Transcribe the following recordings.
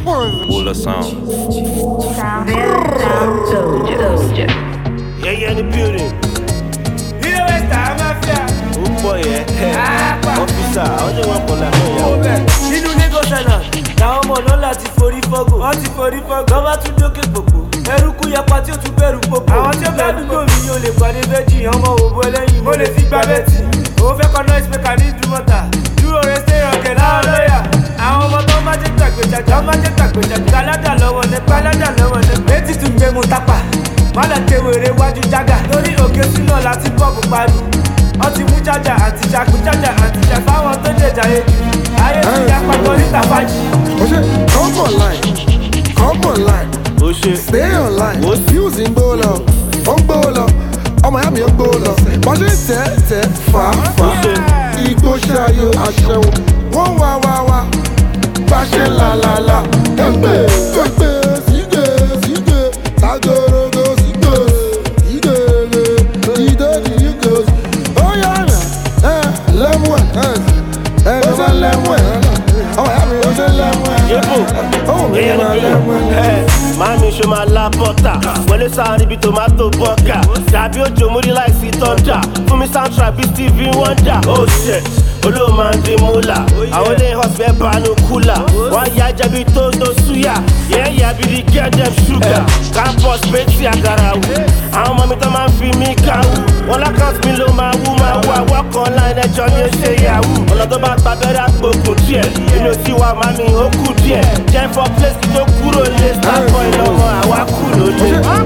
Wula Sound. Yeah, in the building. You know what's time, mafia? Oh boy, yeah. Officer, I don't want to know ya. Nínú Lagos Island, làwọn ọmọ náà láti forí fọ́gò. Wọ́n ti forí fọ́gò. Lọ́ba tún dókè gbogbo. Ẹrúkú yapa tí ó tún bẹ̀rù gbogbo. Àwọn tí ó bá dúgbò mi yóò lè pàdé méjì. Ọmọ òbó ẹlẹ́yin mo lè fi gbá bẹ́ẹ̀tì. Òun fẹ́ kọ́ noise maker ní ìdúmọ̀tà. Dúró rẹ̀ stay ọ̀kẹ́ láwọn lọ́yà. Àwọn ọmọ tó má jẹ́ gbàgbéjájà. Wọ́n má jẹ́ gbàgbéjájà. Gbàládà lọ́wọ́ ní gbàládà lọ́wọ́ ní. Méjì tún gbé mu tápà. Má lọ tewèrè wájú jágà. Lórí òkè sínú láti pọ́ọ̀pù parí. Wọ́n ti mú jájà àtijá fáwọn tó jẹjà yéjú. Ayé ti ya pàtó níta fàájì. Come online, stay online. Views ń gbó lọ, ó ń gbó lọ, ọmọ ìyá mi ń gbó lọ. Bọ́ ṣe ń tẹ̀ fàáfà. Igbó ṣayò aṣẹ́wó, wọ́n wá. Bá ṣe làlàlà. Ẹgbẹ́ sígè, lágorogo sígè, ìdè. Ó yára lẹ́mú ẹ̀ ẹ̀ẹ́dẹ́sẹ̀ lẹ́mú ẹ̀ ọmọ ìyá mi ó ṣe lẹ́mú ẹ̀. Mami ṣo máa la bọ́tà wọlé sáà níbi tomato bọ́kà dàbí òjò múrí láìsí tọ́jà fún mi soundtrack bí Stevie Wonder. Oh shit, olóò máa ń di múlà àwọn ilé hospital banu kúlà wọ́n yá jẹ́bi tó súyà yẹ́yẹ́ bí di get them sugar campus betty agarawu àwọn ọmọ mi tó máa ń fi mí káwù wọn lákàtúntì mi ló máa wú àwọ̀ kan láì ẹjọ́ ni ó ṣe yahoo ọ̀nà tó bá gba abẹ́rẹ́ àgbòkùn díẹ̀ inú tí wàá máa mi ó kù díẹ̀ jẹ́ for place kí tó kúrò lé starboy lọ́mọ àwa kù lóde.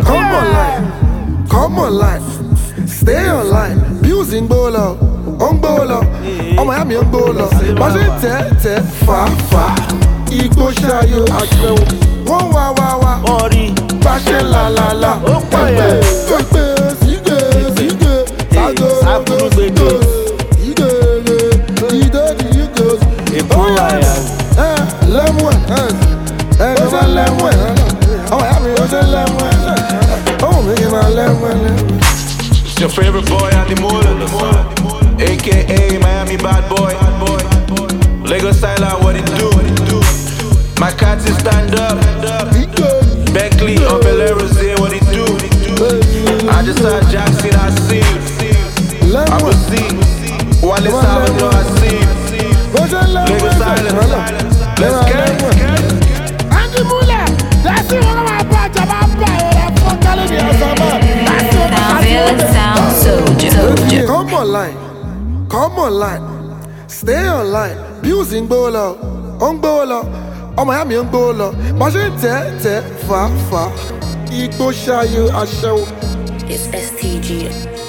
Come online, stay online. Views ń gbó lọ, ó ń gbó lọ, ọmọ ìyá mi ń gbó lọ. Bọ́ ṣe ń tẹ̀ fàáfà. Igbó ṣayò aṣẹ́wó, wọ́n wá. wọ́n rí Bá ṣe làlàlà. ó pọ̀ yẹn. Ẹgbẹ́ sígè, Àbúrú gbèdé. Èkó láyà. Lẹ́mú ẹ̀ ẹ̀ẹ́dẹ́sẹ̀ lẹ́mú ẹ̀ ọmọ ìyá mi ó ṣe lẹ́mú ẹ̀ ọmọ mi kì í máa lẹ́mú ẹ̀. It's your favorite boy, Andy Moore, aka Miami bad boy. Lagos Island, what it do? My cat is stand up. Beckley, Bel-Air, what it do? I just saw Jackson, I see you. I will see. Wale Salvador, I see you. Lagos Island, let's get it. Andy Moore, that's it. One of my parts of my power. I'm telling you, Come online, stay online. Views ń gbó lọ, ó ń gbó lọ, ọmọ ìyá mi ń gbó lọ. Bọ́ ṣe ń tẹ̀ fàáfà. Igbó ṣayò aṣẹ́wó. It's STG.